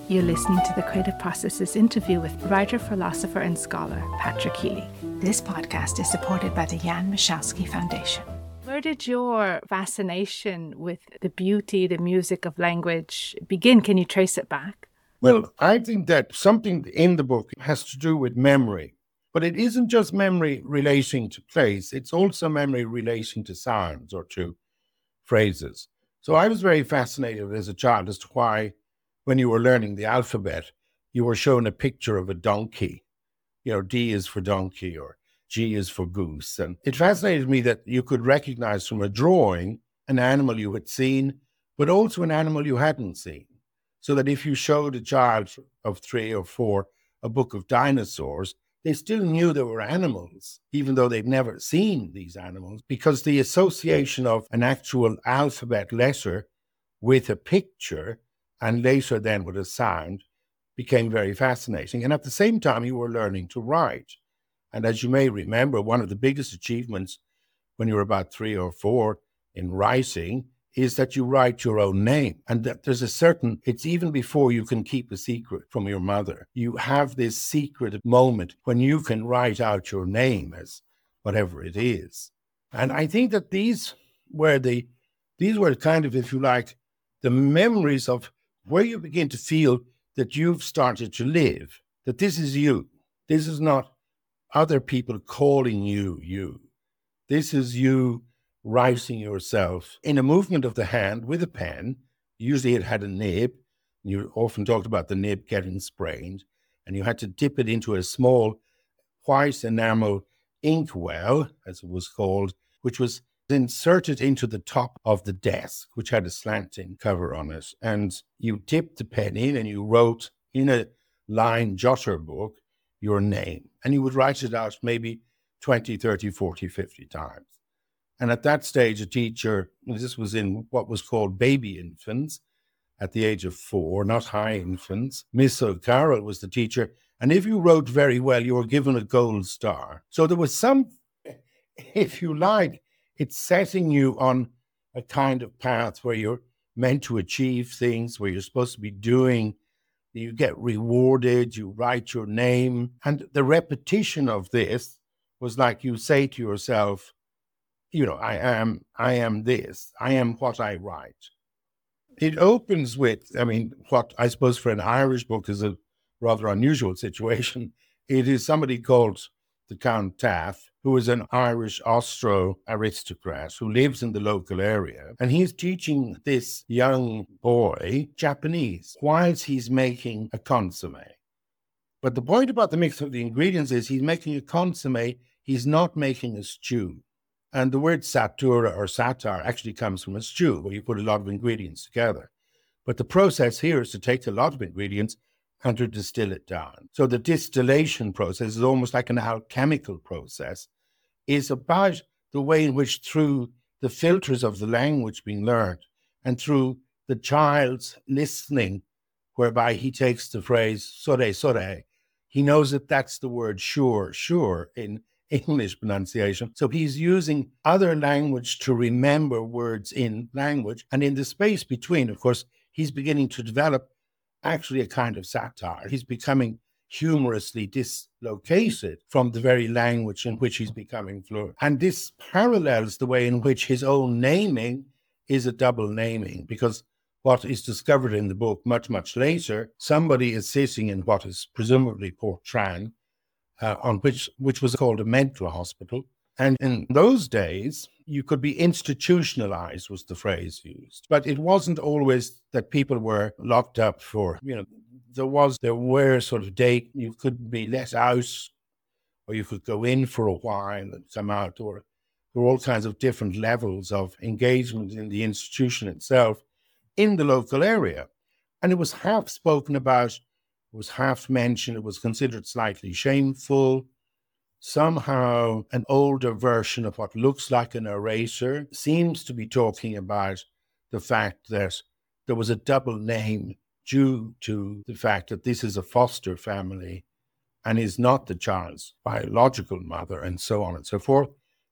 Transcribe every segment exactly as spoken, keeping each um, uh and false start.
You're listening to the Creative Processes interview with writer, philosopher, and scholar Patrick Healy. This podcast is supported by the Jan Michalski Foundation. Where did your fascination with the beauty, the music of language begin? Can you trace it back? Well, I think that something in the book has to do with memory. But it isn't just memory relating to place. It's also memory relating to sounds or to phrases. So I was very fascinated as a child as to why, when you were learning the alphabet, you were shown a picture of a donkey. You know, D is for donkey or G is for goose. And it fascinated me that you could recognize from a drawing an animal you had seen, but also an animal you hadn't seen. So that if you showed a child of three or four a book of dinosaurs, they still knew they were animals, even though they'd never seen these animals, because the association of an actual alphabet letter with a picture and later then with a sound became very fascinating. And at the same time, you were learning to write. And as you may remember, one of the biggest achievements when you were about three or four in writing is that you write your own name. And that there's a certain, it's even before you can keep a secret from your mother. You have this secret moment when you can write out your name as whatever it is. And I think that these were the, these were kind of, if you like, the memories of where you begin to feel that you've started to live, that this is you. This is not other people calling you you. This is you writing yourself in a movement of the hand with a pen. Usually it had a nib. You often talked about the nib getting sprained, and you had to dip it into a small white enamel inkwell, as it was called, which was inserted into the top of the desk, which had a slanting cover on it. And you dipped the pen in and you wrote in a line jotter book your name. And you would write it out maybe twenty, thirty, forty, fifty times. And at that stage, a teacher, this was in what was called baby infants, at the age of four, not high infants. Miss O'Carroll was the teacher. And if you wrote very well, you were given a gold star. So there was some, if you like, it's setting you on a kind of path where you're meant to achieve things, where you're supposed to be doing, you get rewarded, you write your name. And the repetition of this was like you say to yourself, you know, I am, I am this, I am what I write. It opens with, I mean, what I suppose for an Irish book is a rather unusual situation. It is somebody called the Count Taff, who is an Irish Austro aristocrat who lives in the local area. And he's teaching this young boy Japanese whilst he's making a consomme. But the point about the mix of the ingredients is he's making a consomme, he's not making a stew. And the word satura or satire actually comes from a stew, where you put a lot of ingredients together. But the process here is to take a lot of ingredients and to distill it down. So the distillation process is almost like an alchemical process, is about the way in which through the filters of the language being learned and through the child's listening, whereby he takes the phrase sore, sore, he knows that that's the word sure, sure in English pronunciation. So he's using other language to remember words in language. And in the space between, of course, he's beginning to develop actually a kind of satire. He's becoming humorously dislocated from the very language in which he's becoming fluent. And this parallels the way in which his own naming is a double naming, because what is discovered in the book much, much later, somebody is sitting in what is presumably Portrane, Uh, on which which was called a mental hospital. And in those days, you could be institutionalized, was the phrase used. But it wasn't always that people were locked up for, you know, there was, there were sort of day, you could be let out, or you could go in for a while and come out, or there were all kinds of different levels of engagement in the institution itself in the local area. And it was half spoken about, it was half mentioned, it was considered slightly shameful. Somehow an older version of what looks like a narrator seems to be talking about the fact that there was a double name due to the fact that this is a foster family and is not the child's biological mother, and so on and so forth.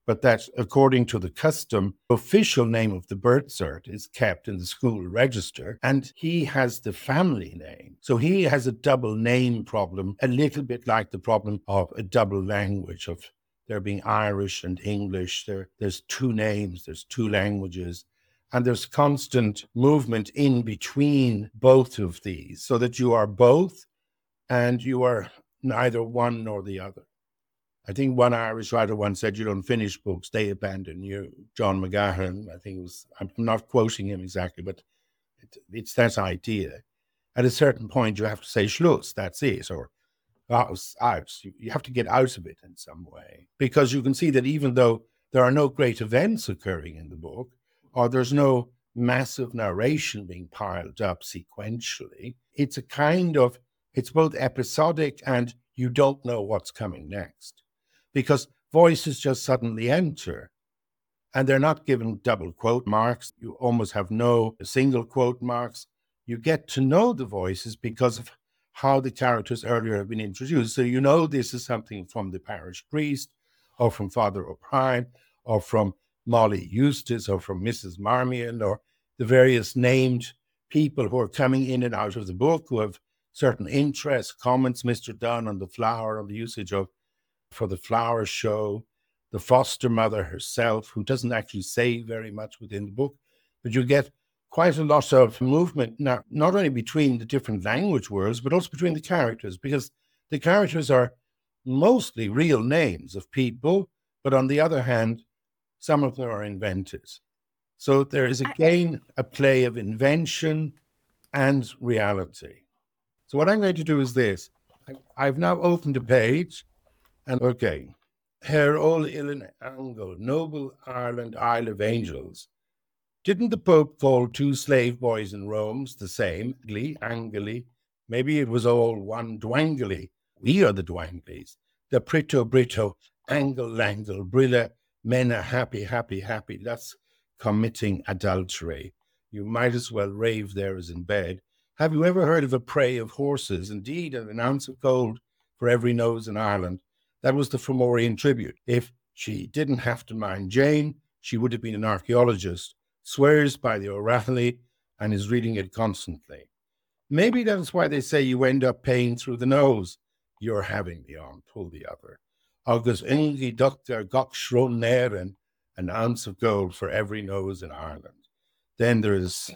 but that according to the custom, the official name of the birth cert is kept in the school register, and he has the family name. So he has a double name problem, a little bit like the problem of a double language, of there being Irish and English. There, there's two names, there's two languages, and there's constant movement in between both of these, so that you are both and you are neither one nor the other. I think one Irish writer once said, you don't finish books, they abandon you. John McGahern, I think it was, I'm not quoting him exactly, but it, it's that idea. At a certain point, you have to say, Schluss, that's it, or aus, aus. You, you have to get out of it in some way. Because you can see that even though there are no great events occurring in the book, or there's no massive narration being piled up sequentially, it's a kind of, it's both episodic and you don't know what's coming next. Because voices just suddenly enter, and they're not given double quote marks. You almost have no single quote marks. You get to know the voices because of how the characters earlier have been introduced. So you know this is something from the parish priest, or from Father O'Brien, or from Molly Eustace, or from Missus Marmion, or the various named people who are coming in and out of the book, who have certain interests, comments, Mister Dunn on the flower, on the usage of for the flower show, the foster mother herself, who doesn't actually say very much within the book, but you get quite a lot of movement, now, not only between the different language worlds, but also between the characters, because the characters are mostly real names of people, but on the other hand, some of them are invented. So there is again a play of invention and reality. So what I'm going to do is this. I've now opened a page, and okay, Her Old Illan Angle, Noble Ireland, Isle of Angels. Didn't the Pope call two slave boys in Rome the same, Angli, Angli? Maybe it was all one Dwangly. We are the Dwangleys. The Prito Brito, Angle Langle, Brilla, men are happy, happy, happy. That's committing adultery. You might as well rave there as in bed. Have you ever heard of a prey of horses? Indeed, an ounce of gold for every nose in Ireland. That was the Fomorian tribute. If she didn't have to mind Jane, she would have been an archaeologist, swears by the O'Reilly and is reading it constantly. Maybe that's why they say you end up paying through the nose. You're having me on, pull the other. August Ingi Doctor Gokshron Neren, an ounce of gold for every nose in Ireland. Then there is,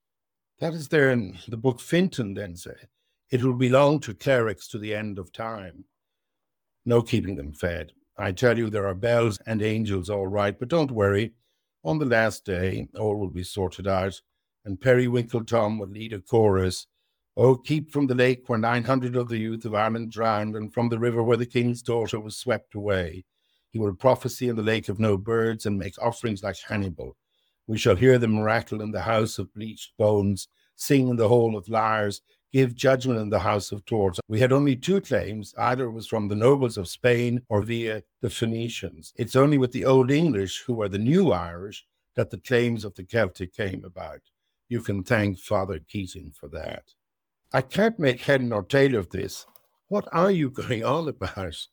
that is there in the book Fintan then say, it will belong to clerics to the end of time. No keeping them fed. I tell you, there are bells and angels all right, but don't worry. On the last day, all will be sorted out, and Periwinkle Tom will lead a chorus. Oh, keep from the lake where nine hundred of the youth of Ireland drowned, and from the river where the king's daughter was swept away. He will prophesy in the lake of no birds, and make offerings like Hannibal. We shall hear them rattle in the house of bleached bones, sing in the hall of lyres, give judgment in the house of torch. We had only two claims. Either was from the nobles of Spain or via the Phoenicians. It's only with the Old English, who are the new Irish, that the claims of the Celtic came about. You can thank Father Keating for that. I can't make head nor tail of this. What are you going on about?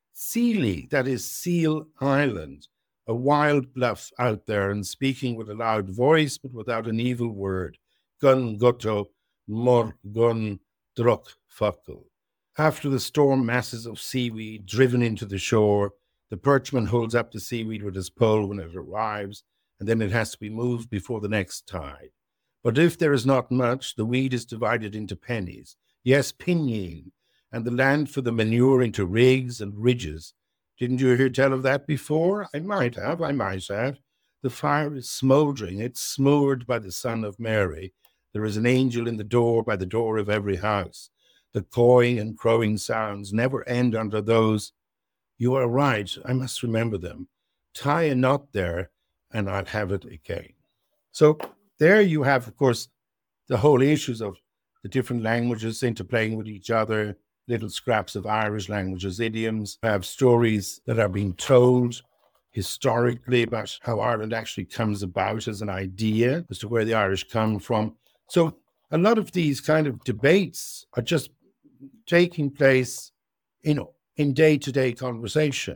Sealy, that is Seal Island, a wild bluff out there, and speaking with a loud voice but without an evil word. Gun gutto mor gun druk fuckle. After the storm, masses of seaweed driven into the shore. The perchman holds up the seaweed with his pole when it arrives, and then it has to be moved before the next tide. But if there is not much, the weed is divided into pennies, yes, pinyin, and the land for the manure into rigs and ridges. Didn't you hear tell of that before? I might have, I might have. The fire is smouldering, it's smothered by the Son of Mary. There is an angel in the door by the door of every house. The cawing and crowing sounds never end under those. You are right, I must remember them. Tie a knot there, and I'll have it again. So there you have, of course, the whole issues of the different languages interplaying with each other, little scraps of Irish languages, idioms, have stories that are being told historically about how Ireland actually comes about as an idea, as to where the Irish come from. So a lot of these kind of debates are just taking place in, in day-to-day conversation.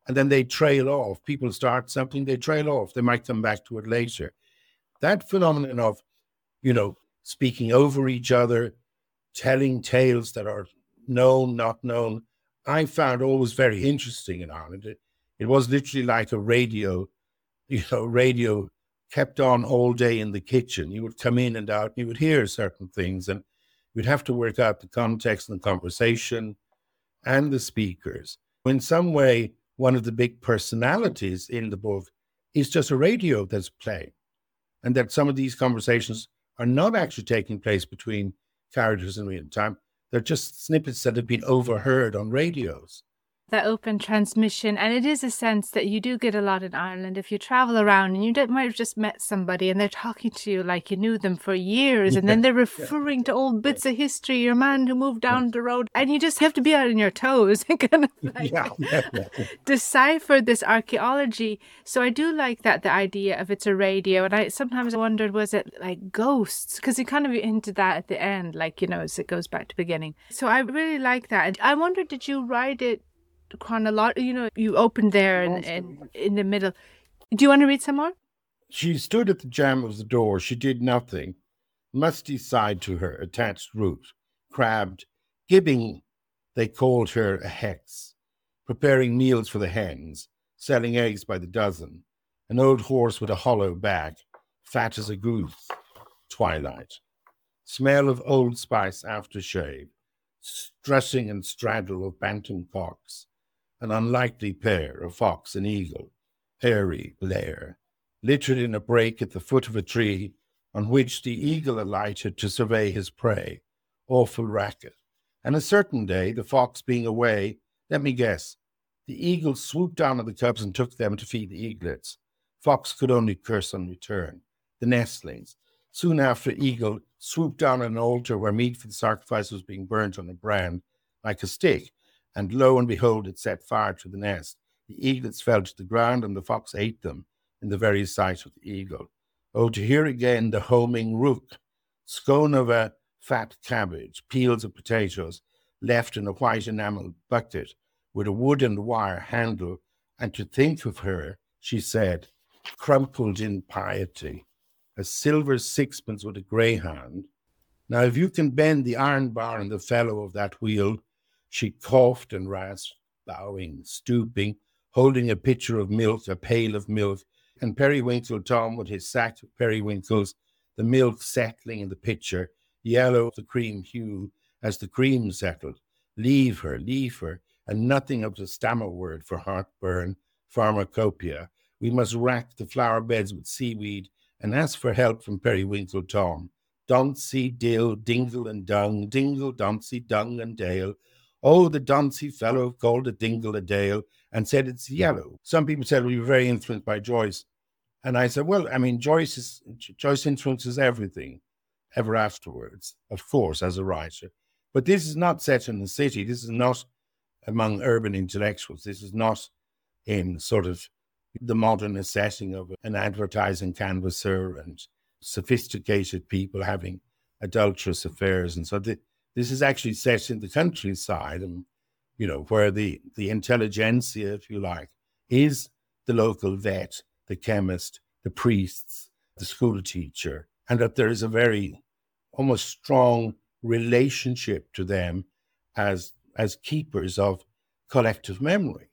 and then they trail off. People start something, they trail off. They might come back to it later. That phenomenon of, you know, speaking over each other, telling tales that are known, not known, I found always very interesting in Ireland. It, it was literally like a radio, you know, radio kept on all day in the kitchen. You would come in and out, and you would hear certain things, and you'd have to work out the context and the conversation and the speakers. In some way, one of the big personalities in the book is just a radio that's playing, and that some of these conversations are not actually taking place between characters in real time. They're just snippets that have been overheard on radios. That open transmission. And it is a sense that you do get a lot in Ireland. If you travel around and you might have just met somebody and they're talking to you like you knew them for years, and then they're referring yeah. to old bits of history, your man who moved down the road, and you just have to be out on your toes and kind of like yeah, yeah, yeah. decipher this archaeology. So I do like that, the idea of it's a radio. And I sometimes wondered, was it like ghosts? Because you kind of hinted that at the end, like, you know, as it goes back to the beginning. So I really like that. And I wonder, did you write it chronological? You know, you opened there and in, in, in the middle. Do you want to read some more? She stood at the jamb of the door. She did nothing. Musty sighed to her attached root, crabbed. Gibbing, they called her a hex, preparing meals for the hens, selling eggs by the dozen. An old horse with a hollow back, fat as a goose. Twilight. Smell of Old Spice aftershave. Stressing and straddle of bantam cocks. An unlikely pair, a fox and eagle, hairy Blair, littered in a brake at the foot of a tree on which the eagle alighted to survey his prey. Awful racket. And a certain day, the fox being away, let me guess, the eagle swooped down on the cubs and took them to feed the eaglets. Fox could only curse on return. The nestlings. Soon after, eagle swooped down on an altar where meat for the sacrifice was being burnt on a brand, like a stick, and lo and behold, it set fire to the nest. The eaglets fell to the ground, and the fox ate them in the very sight of the eagle. Oh, to hear again the homing rook, scone of a fat cabbage, peels of potatoes, left in a white enamel bucket with a wood and wire handle, and to think of her, she said, crumpled in piety, a silver sixpence with a greyhound. Now, if you can bend the iron bar in the fellow of that wheel, she coughed and rasped, bowing, stooping, holding a pitcher of milk, a pail of milk, and Periwinkle Tom with his sack of periwinkles, the milk settling in the pitcher, yellow of the cream hue as the cream settled. Leave her, leave her, and nothing of the stammer word for heartburn, pharmacopoeia. We must rack the flower beds with seaweed and ask for help from Periwinkle Tom. Dauncey, dill, dingle and dung, dingle, dauncey, dung and dale. Oh, the Dauncey fellow called a dingle a dale and said it's yellow. Some people said we were very influenced by Joyce. And I said, well, I mean, Joyce, is, Joyce influences everything ever afterwards, of course, as a writer. But this is not set in the city. This is not among urban intellectuals. This is not in sort of the modern setting of an advertising canvasser and sophisticated people having adulterous affairs. And so the, this is actually set in the countryside, and, you know, where the, the intelligentsia, if you like, is the local vet, the chemist, the priests, the school teacher, and that there is a very almost strong relationship to them as, as keepers of collective memory.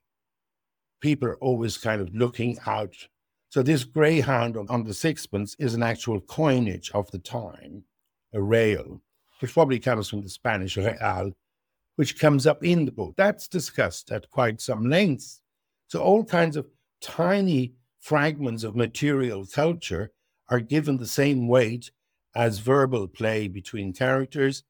People are always kind of looking out. So this greyhound on the sixpence is an actual coinage of the time, a real, which probably comes from the Spanish real, which comes up in the book. That's discussed at quite some length. So all kinds of tiny fragments of material culture are given the same weight as verbal play between characters,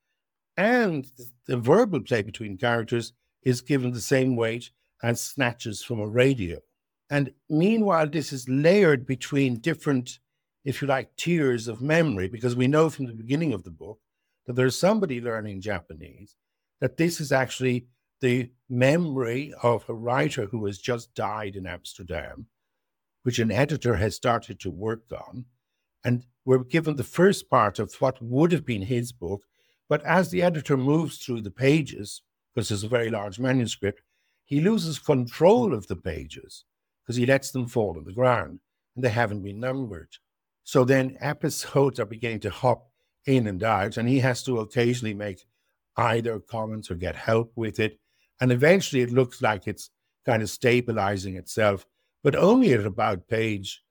and the verbal play between characters is given the same weight as snatches from a radio. And meanwhile, this is layered between different, if you like, tiers of memory, because we know from the beginning of the book that there's somebody learning Japanese, that this is actually the memory of a writer who has just died in Amsterdam, which an editor has started to work on. And we're given the first part of what would have been his book, but as the editor moves through the pages, because there's a very large manuscript, he loses control of the pages because he lets them fall on the ground and they haven't been numbered. So then episodes are beginning to hop in and out, and he has to occasionally make either comments or get help with it. And eventually it looks like it's kind of stabilizing itself, but only at about page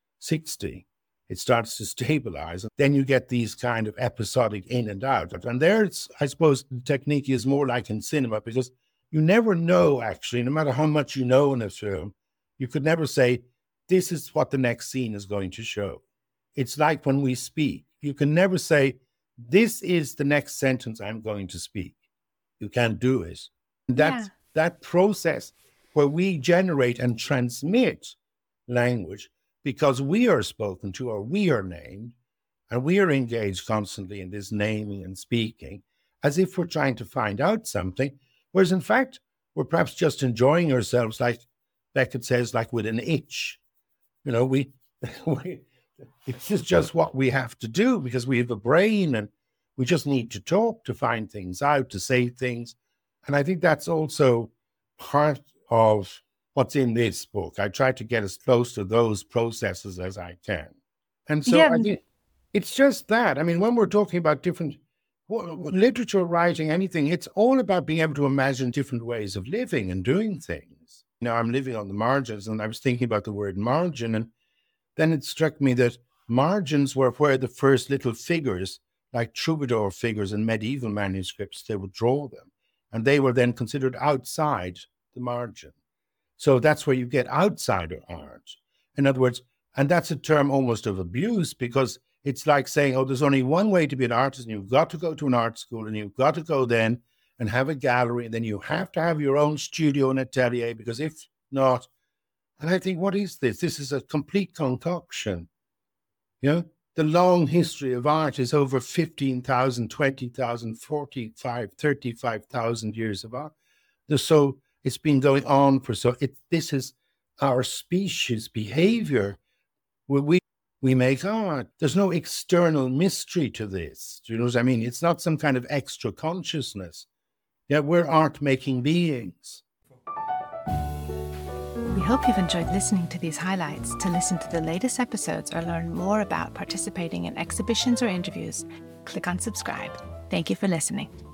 sixty. It starts to stabilize. Then you get these kind of episodic in and out. And there, it's, I suppose, the technique is more like in cinema, because you never know, actually, no matter how much you know in a film, you could never say, this is what the next scene is going to show. It's like when we speak. You can never say, this is the next sentence I'm going to speak. You can't do it. That's, yeah. That process where we generate and transmit language, because we are spoken to or we are named, and we are engaged constantly in this naming and speaking as if we're trying to find out something, whereas in fact, we're perhaps just enjoying ourselves, like Beckett says, like with an itch. You know, we, we this is just what we have to do because we have a brain and we just need to talk to find things out, to say things. And I think that's also part of what's in this book. I try to get as close to those processes as I can. And so yeah. I think it's just that. I mean, when we're talking about different well, literature, writing, anything, it's all about being able to imagine different ways of living and doing things. You know, I'm living on the margins, and I was thinking about the word margin, and then it struck me that margins were where the first little figures, like troubadour figures in medieval manuscripts, they would draw them. And they were then considered outside the margin. So that's where you get outsider art. In other words, and that's a term almost of abuse, because it's like saying, oh, there's only one way to be an artist, and you've got to go to an art school, and you've got to go then and have a gallery, and then you have to have your own studio and atelier, because if not, and I think, what is this? This is a complete concoction. You know, the long history of art is over fifteen thousand, twenty thousand, forty-five, thirty-five thousand years of art. So it's been going on for so, it, this is our species behavior where we, we make art. There's no external mystery to this. Do you know what I mean? It's not some kind of extra consciousness. Yeah, we're art-making beings. We hope you've enjoyed listening to these highlights. To listen to the latest episodes or learn more about participating in exhibitions or interviews, click on subscribe. Thank you for listening.